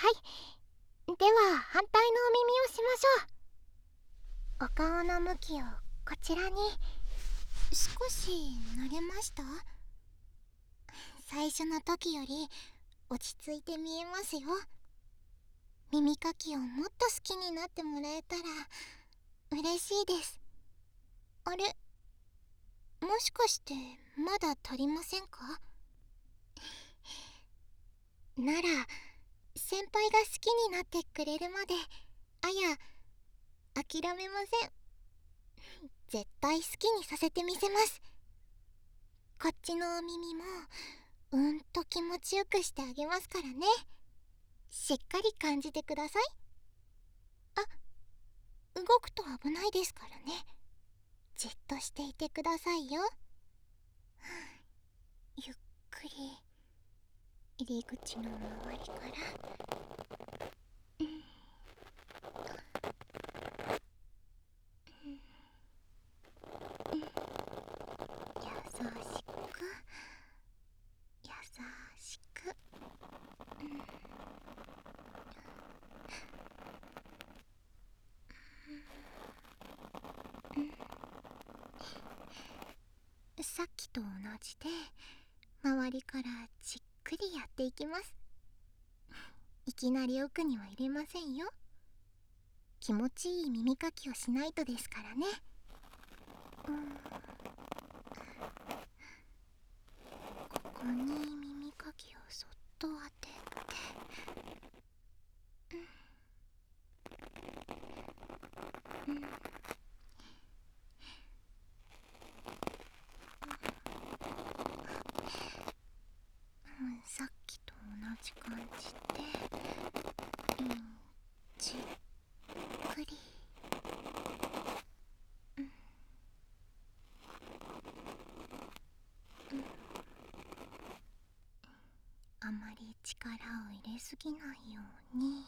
い。では反対のお耳をしましょう。お顔の向きをこちらに。 少し慣れました？最初の時より落ち着いて見えますよ。耳かきをもっと好きになってもらえたら嬉しいです。あれ、もしかしてまだ足りませんか？なら先輩が好きになってくれるまで諦めません。絶対好きにさせてみせます。こっちのお耳も気持ちよくしてあげますからね。しっかり感じてください。動くと危ないですからね。じっとしていてくださいよ。ゆっくり入り口の周りから、優しく優しく、さっきと同じで周りからじっくりやっていきます。いきなり奥には入れませんよ。気持ちいい耳かきをしないとですからね。ここに耳かきをそっと当てて、さっきと同じ感じで、じっくり、あまり力を入れすぎないように。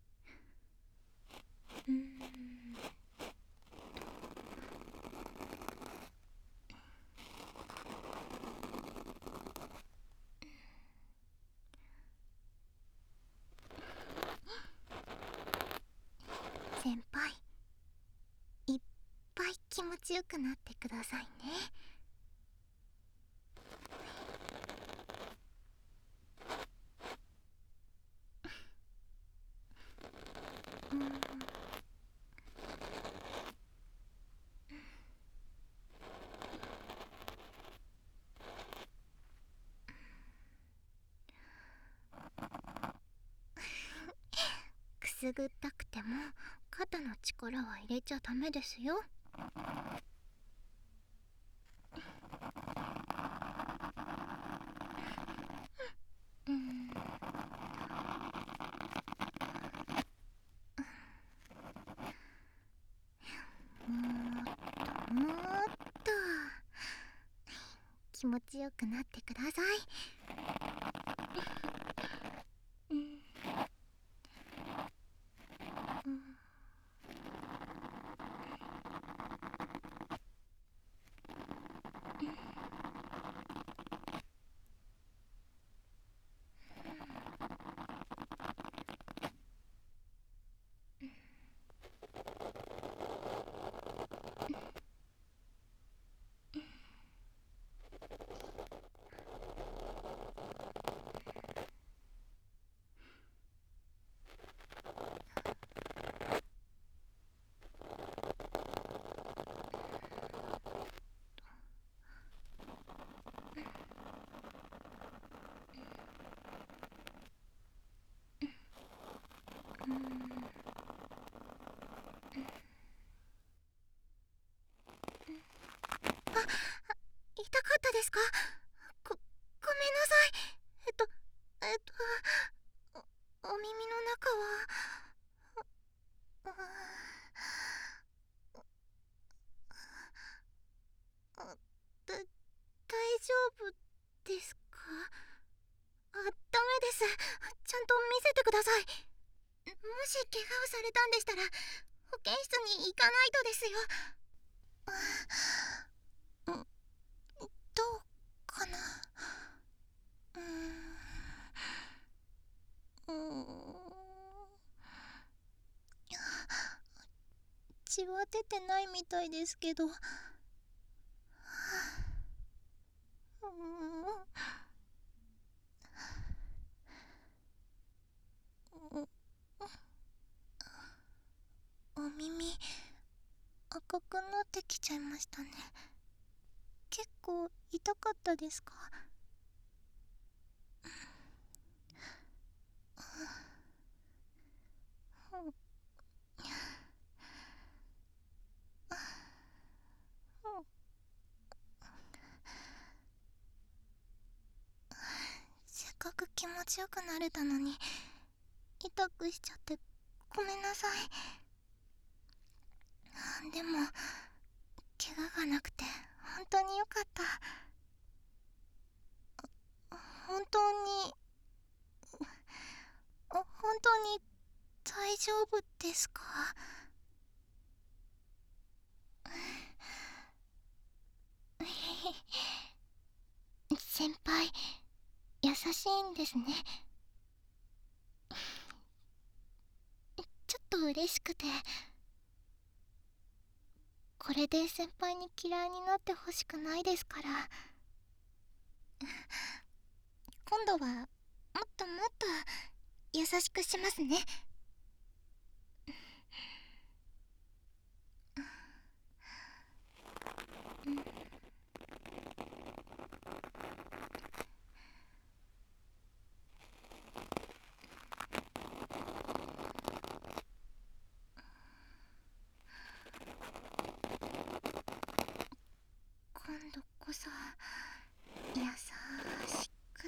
先輩、いっぱい気持ちよくなってくださいね。くすぐったくても肩の力は入れちゃダメですよ。もっと気持ちよくなってください。痛かったですか？ごめんなさい。えっとお耳の中は大丈夫ですか？ダメです。ちゃんと見せてください。もし怪我をされたんでしたら保健室に行かないとですよ。どうかな。うーんが出てないみたいですけど。お耳赤くなってきちゃいましたね。結構痛かったですか？せっかく気持ちよくなれたのに痛くしちゃってごめんなさい。でも怪我がなくて本当によかった。本当に大丈夫ですか？先輩優しいんですね。ちょっと嬉しくて。これで先輩に嫌いになってほしくないですから。今度はもっともっと優しくしますね。今度こそ優しく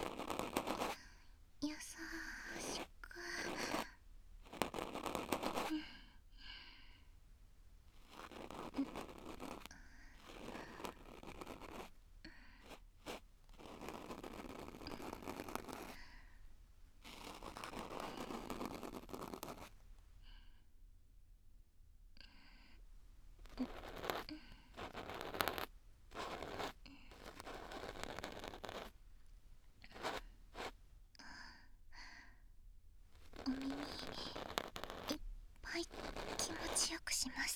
優しく。お耳いっぱい気持ちよくします。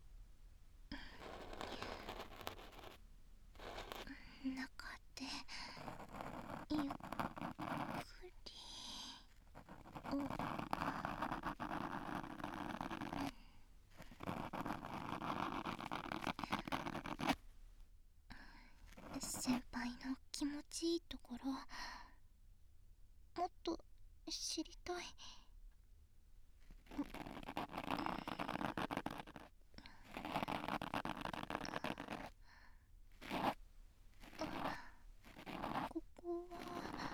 中でゆっくり先輩の気持ちいいところもっと知りたい。ここは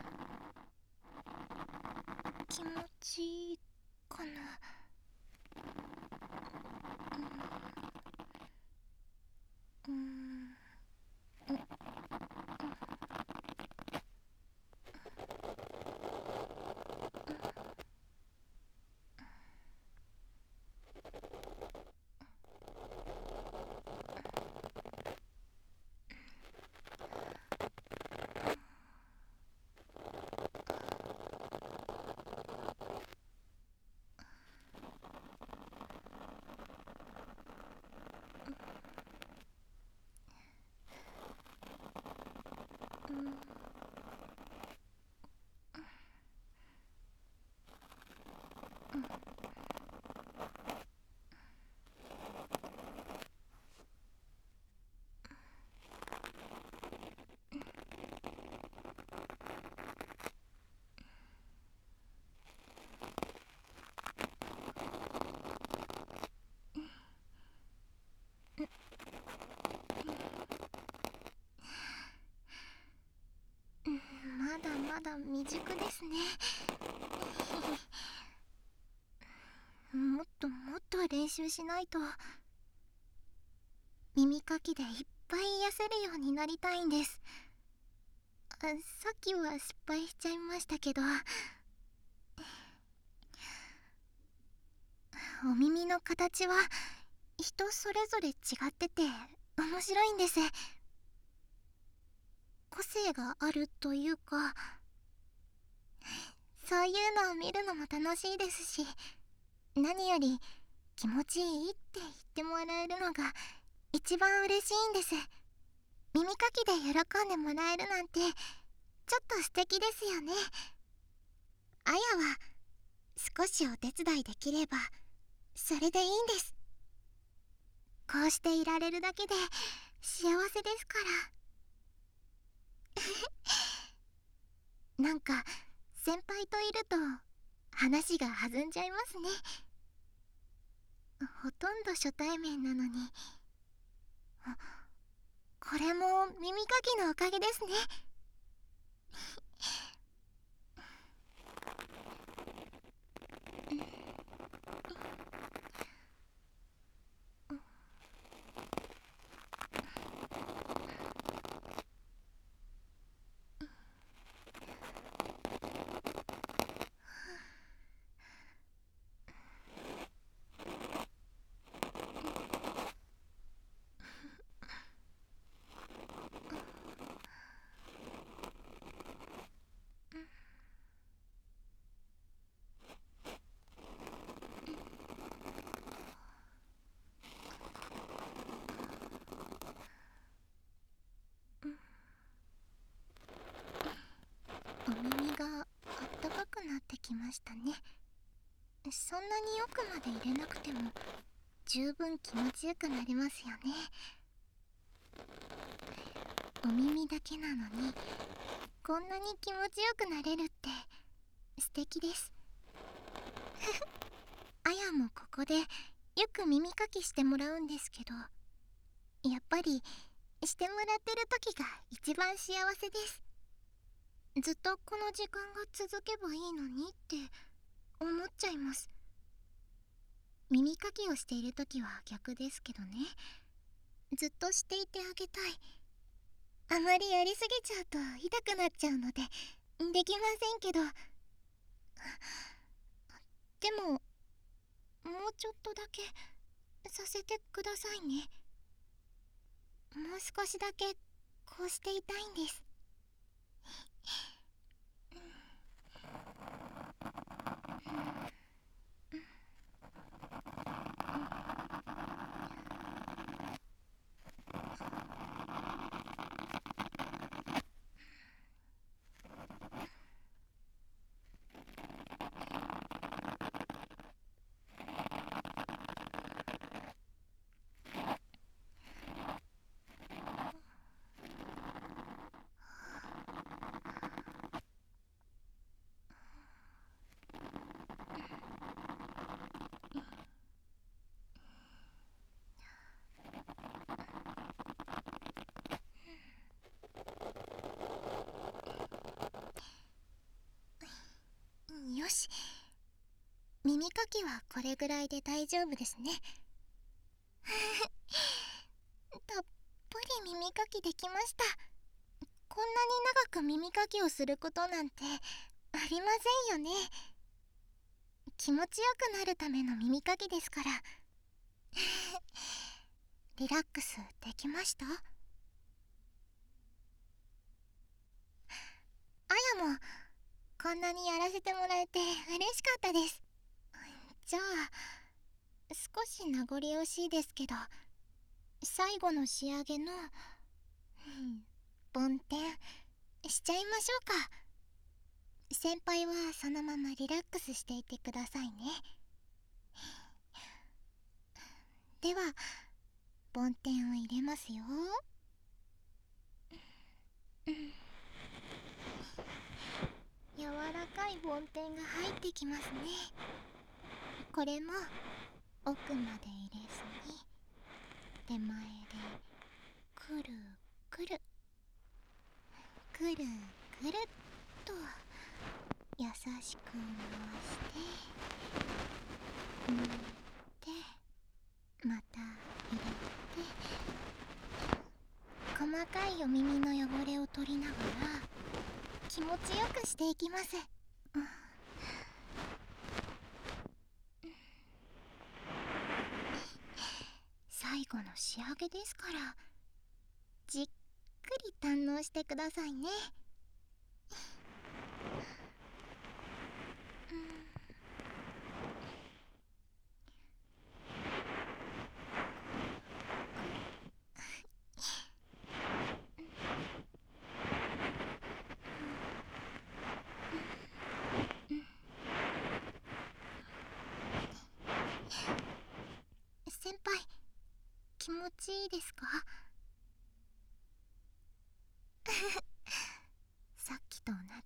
気持ちいいかな。まだまだ未熟ですね。もっともっと練習しないと。耳かきでいっぱい癒せるようになりたいんです。さっきは失敗しちゃいましたけど、お耳の形は人それぞれ違ってて面白いんです。個性があるというか、そういうのを見るのも楽しいですし、何より気持ちいいって言ってもらえるのが一番嬉しいんです。耳かきで喜んでもらえるなんてちょっと素敵ですよね。あやは少しお手伝いできればそれでいいんです。こうしていられるだけで幸せですからなんか先輩といると話が弾んじゃいますね。ほとんど初対面なのに。これも耳かきのおかげですね。お耳があったかくなってきましたね。そんなに奥まで入れなくても十分気持ちよくなりますよね。お耳だけなのにこんなに気持ちよくなれるって素敵です。あやもここでよく耳かきしてもらうんですけど、やっぱりしてもらってる時が一番幸せです。ずっとこの時間が続けばいいのにって思っちゃいます。耳かきをしている時は逆ですけどね。ずっとしていてあげたい。あまりやりすぎちゃうと痛くなっちゃうのでできませんけど、でももうちょっとだけさせてくださいね。もう少しだけこうしていたいんです。よし、耳かきはこれぐらいで大丈夫ですね。たっぷり耳かきできました。こんなに長く耳かきをすることなんてありませんよね。気持ちよくなるための耳かきですから。リラックスできました？あやもこんなにやらせてもらえて嬉しかったです。じゃあ少し名残惜しいですけど、最後の仕上げの梵天しちゃいましょうか。先輩はそのままリラックスしていてくださいね。では梵天を入れますよ。柔らかい梵天が入ってきますね。これも奥まで入れずに手前でくるくるくるくるっと優しく回して抜いて、また入れて、細かいお耳の汚れを取りながら気持ちよくしていきます。最後の仕上げですからじっくり堪能してくださいね。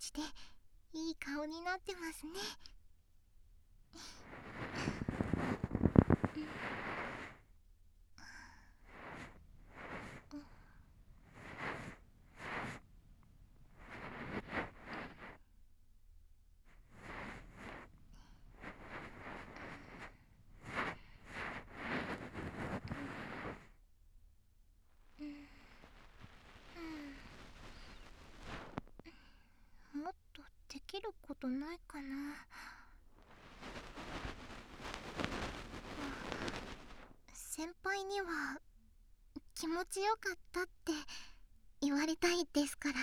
ちでいい顔になってますね。もっとできることないかな。先輩には気持ちよかったって言われたいですから。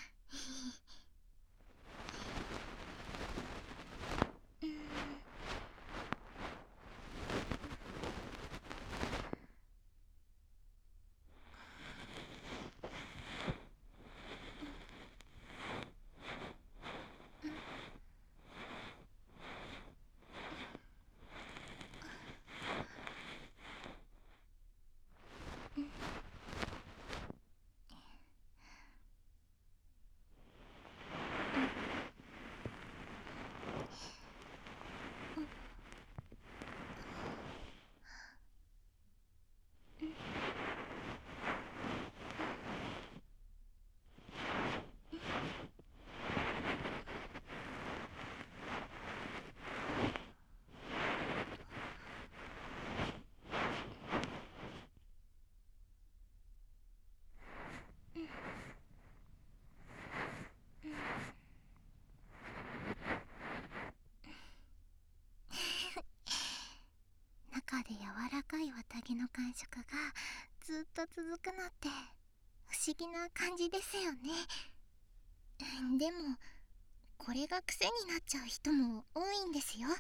中で柔らかい綿毛の感触がずっと続くのって不思議な感じですよね。でもこれが癖になっちゃう人も多いんですよ。ほーら、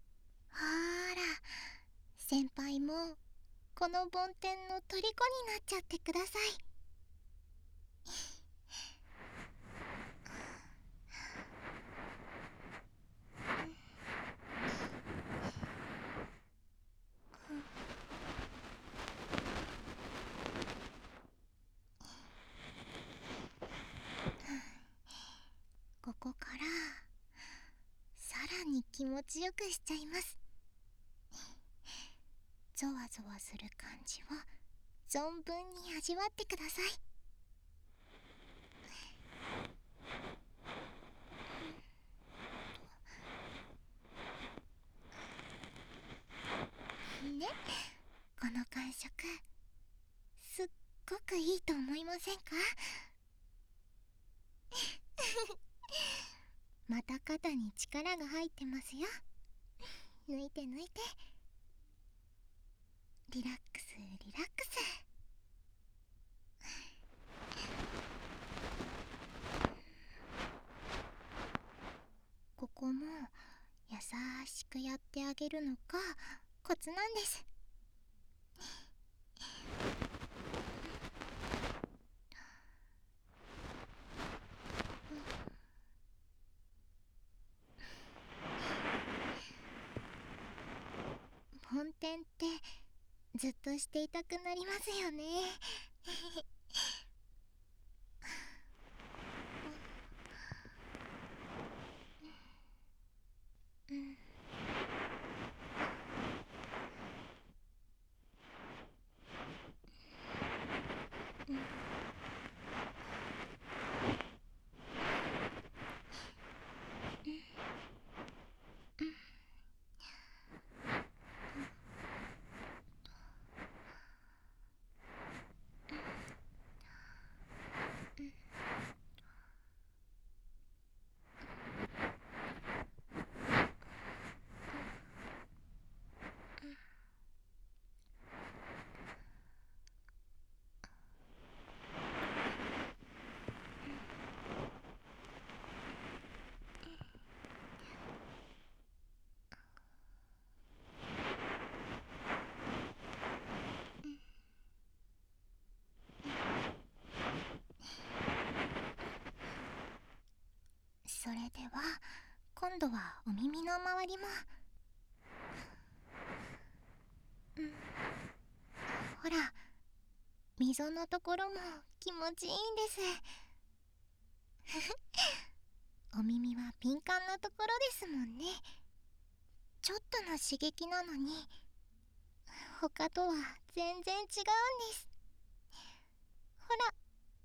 先輩もこの梵天の虜になっちゃってください。ここからさらに気持ちよくしちゃいます。ゾワゾワする感じを存分に味わってください。ね、この感触すっごくいいと思いませんか？また肩に力が入ってますよ。抜いて抜いて。リラックスリラックス。ここも優しくやってあげるのがコツなんです。梵天ってずっとしていたくなりますよね。それでは今度はお耳の周りも。ほら、溝のところも気持ちいいんです。 お耳は敏感なところですもんね。ちょっとの刺激なのに他とは全然違うんです。ほら。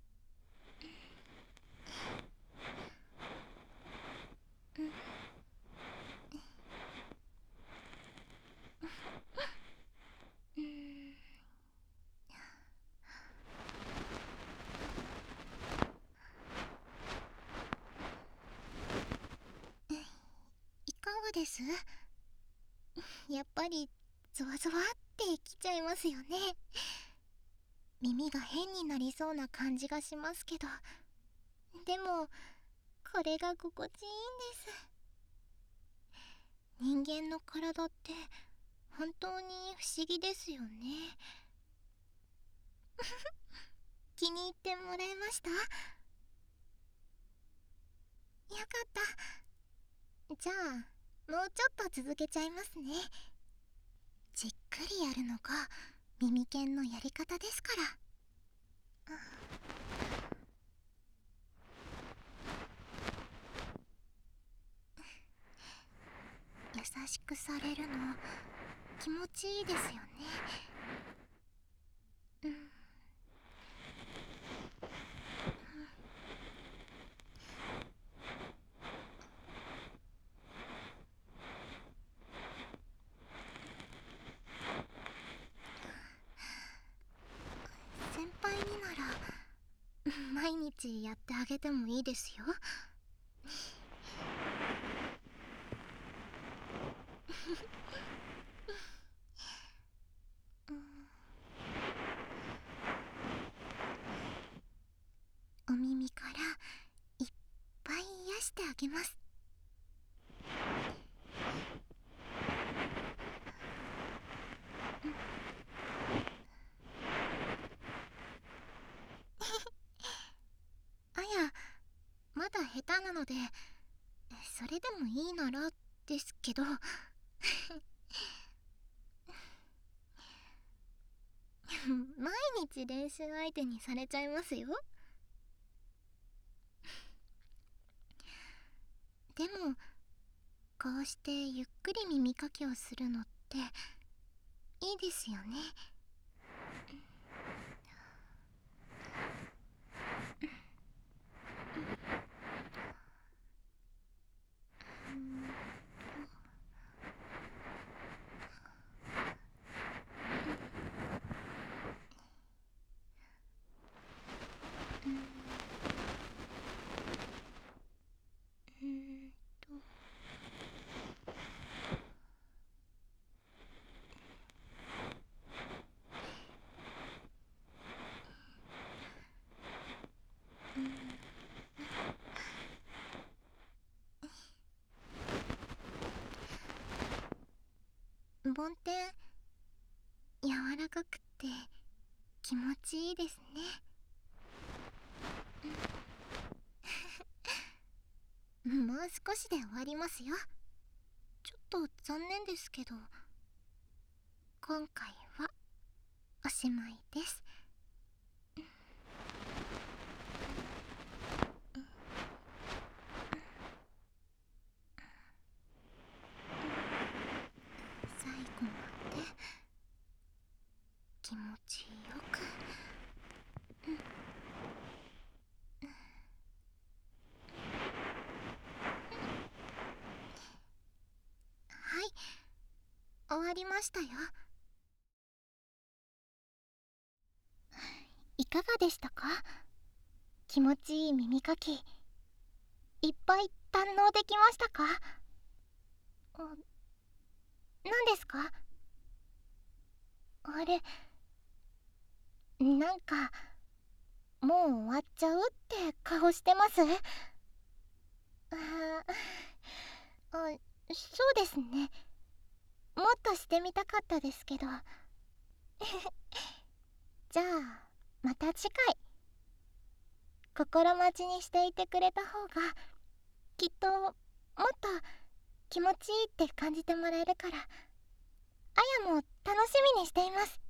いかがです？やっぱりゾワゾワってきちゃいますよね。耳が変になりそうな感じがしますけど、でもこれが心地いいんです。人間の体って本当に不思議ですよね。気に入ってもらえました？よかった。じゃあもうちょっと続けちゃいますね。じっくりやるのが耳犬のやり方ですから。優しくされるの気持ちいいですよね。先輩になら毎日やってあげてもいいですよ。お耳からいっぱい癒してあげます。あや、まだ下手なのでそれでもいいならですけど毎日練習相手にされちゃいますよ。でもこうしてゆっくり耳かきをするのっていいですよね。梵天柔らかくて気持ちいいですね。もう少しで終わりますよ。ちょっと残念ですけど今回はおしまいです。最後まで気持ちよく。はい、終わりましたよ。いかがでしたか？気持ちいい耳かきいっぱい堪能できましたか？何ですか？あれ、なんかもう終わっちゃうって顔してます？そうですね。もっとしてみたかったですけどじゃあまた次回心待ちにしていてくれた方がきっともっと気持ちいいって感じてもらえるから、あやも楽しみにしています。